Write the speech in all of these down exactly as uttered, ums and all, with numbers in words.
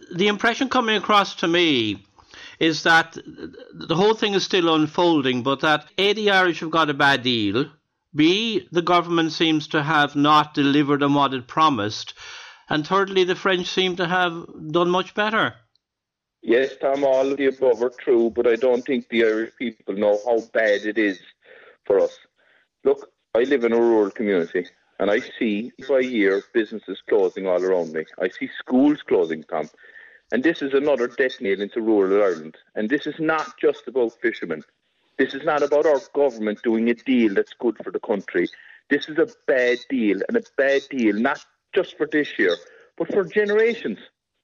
the impression coming across to me is that the whole thing is still unfolding, but that A, the Irish have got a bad deal, B, the government seems to have not delivered on what it promised, and thirdly, the French seem to have done much better. Yes, Tom, all of the above are true, but I don't think the Irish people know how bad it is for us. Look, I live in a rural community, and I see by year businesses closing all around me. I see schools closing, Tom. And this is another death nail into rural Ireland. And this is not just about fishermen. This is not about our government doing a deal that's good for the country. This is a bad deal, and a bad deal not just for this year, but for generations.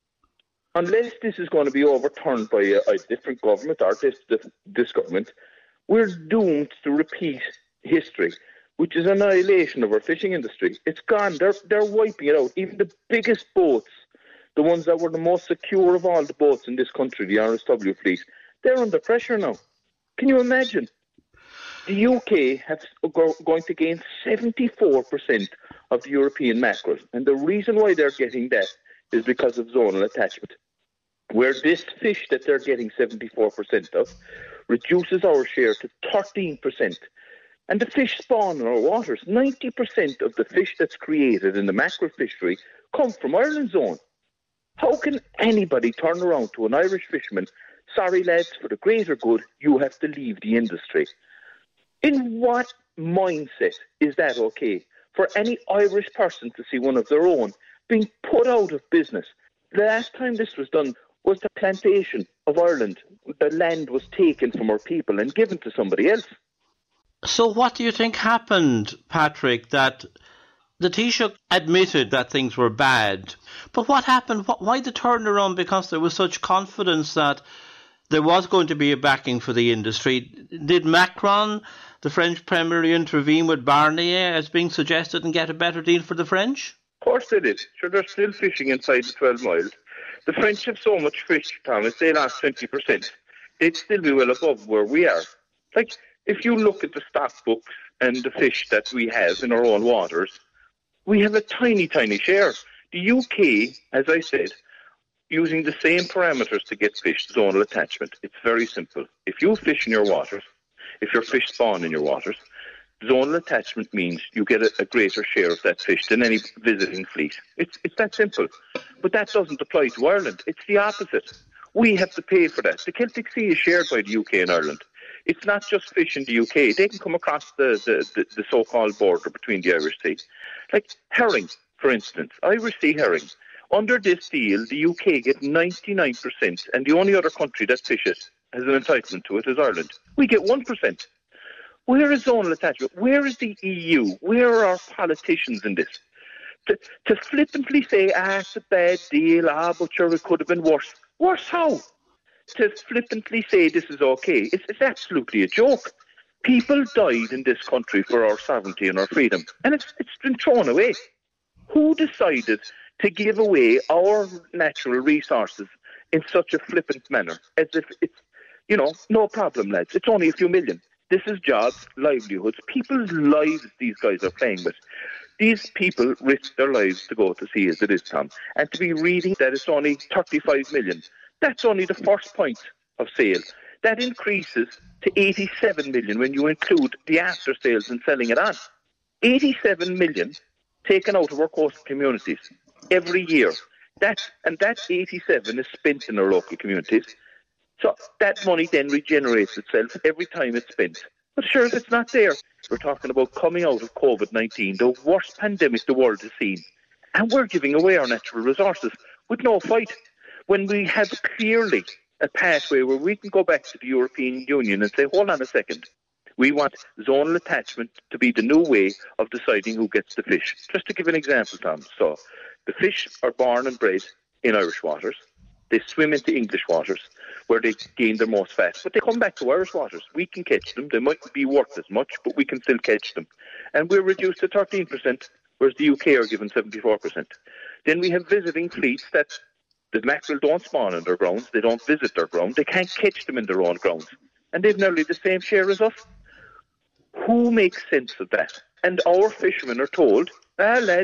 Unless this is going to be overturned by a, a different government or this, this, this government, we're doomed to repeat history, which is annihilation of our fishing industry. It's gone. They're, they're wiping it out. Even the biggest boats, the ones that were the most secure of all the boats in this country, the R S W fleet, they're under pressure now. Can you imagine? The U K has go, going to gain seventy-four percent of the European mackerel. And the reason why they're getting that is because of zonal attachment, where this fish that they're getting seventy-four percent of reduces our share to thirteen percent. And the fish spawn in our waters. ninety percent of the fish that's created in the mackerel fishery come from Ireland's zone. How can anybody turn around to an Irish fisherman, sorry lads, for the greater good, you have to leave the industry? In what mindset is that okay? For any Irish person to see one of their own being put out of business. The last time this was done was the plantation of Ireland. The land was taken from our people and given to somebody else. So what do you think happened, Patrick, that the Taoiseach admitted that things were bad, but what happened? Why the turnaround? Because there was such confidence that there was going to be a backing for the industry. Did Macron, the French Premier, intervene with Barnier as being suggested and get a better deal for the French? Of course they did. Sure, they're still fishing inside the twelve miles. The French have so much fish, Thomas, they lost twenty percent. They'd still be well above where we are. Like, if you look at the stock books and the fish that we have in our own waters, we have a tiny, tiny share. The U K, as I said, using the same parameters to get fish, zonal attachment. It's very simple. If you fish in your waters, if your fish spawn in your waters, zonal attachment means you get a, a greater share of that fish than any visiting fleet. It's, it's that simple. But that doesn't apply to Ireland. It's the opposite. We have to pay for that. The Celtic Sea is shared by the U K and Ireland. It's not just fish in the U K. They can come across the, the, the, the so-called border between the Irish Sea. Like herring, for instance, Irish Sea herring. Under this deal, the U K get ninety-nine percent, and the only other country that fishes has an entitlement to it is Ireland. We get one percent. Where is zonal attachment? Where is the E U? Where are our politicians in this? To, to flippantly say, ah, it's a bad deal, ah, but sure, it could have been worse. Worse how? To flippantly say this is okay, it's, it's absolutely a joke. People died in this country for our sovereignty and our freedom, and it's it's been thrown away. Who decided to give away our natural resources in such a flippant manner, as if it's, you know, no problem, lads, it's only a few million. This is jobs, livelihoods, people's lives these guys are playing with. These people risk their lives to go to sea as it is, Tom. And to be reading that it's only thirty-five million, that's only the first point of sale. That increases to eighty-seven million when you include the after sales and selling it on. eighty-seven million taken out of our coastal communities every year. That, and that eighty-seven is spent in our local communities. So that money then regenerates itself every time it's spent. But sure, if it's not there, we're talking about coming out of COVID nineteen, the worst pandemic the world has seen. And we're giving away our natural resources with no fight. When we have clearly a pathway where we can go back to the European Union and say, hold on a second, we want zonal attachment to be the new way of deciding who gets the fish. Just to give an example, Tom. So the fish are born and bred in Irish waters. They swim into English waters where they gain their most fat. But they come back to Irish waters. We can catch them. They might be worth as much, but we can still catch them. And we're reduced to thirteen percent, whereas the U K are given seventy-four percent. Then we have visiting fleets that the mackerel don't spawn in their grounds. They don't visit their ground. They can't catch them in their own grounds. And they've nearly the same share as us. Who makes sense of that? And our fishermen are told, ah, lads,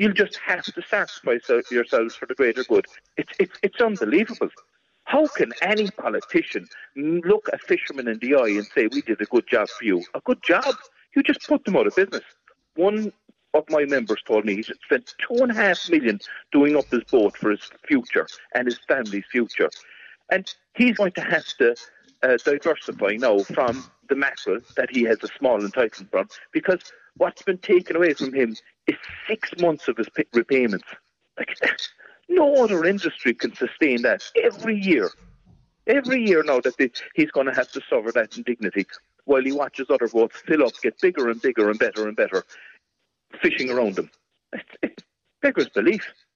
You'll just have to sacrifice yourselves for the greater good. It's, it's, it's unbelievable. How can any politician look a fisherman in the eye and say, we did a good job for you? A good job? You just put them out of business. One of my members told me he spent two and a half million doing up his boat for his future and his family's future. And he's going to have to uh, diversify now from the mackerel that he has a small entitlement from, because what's been taken away from him is six months of his repayments. Like, no other industry can sustain that every year. Every year now that they, he's going to have to suffer that indignity while he watches other boats fill up, get bigger and bigger and better and better, fishing around them. It, it beggars belief.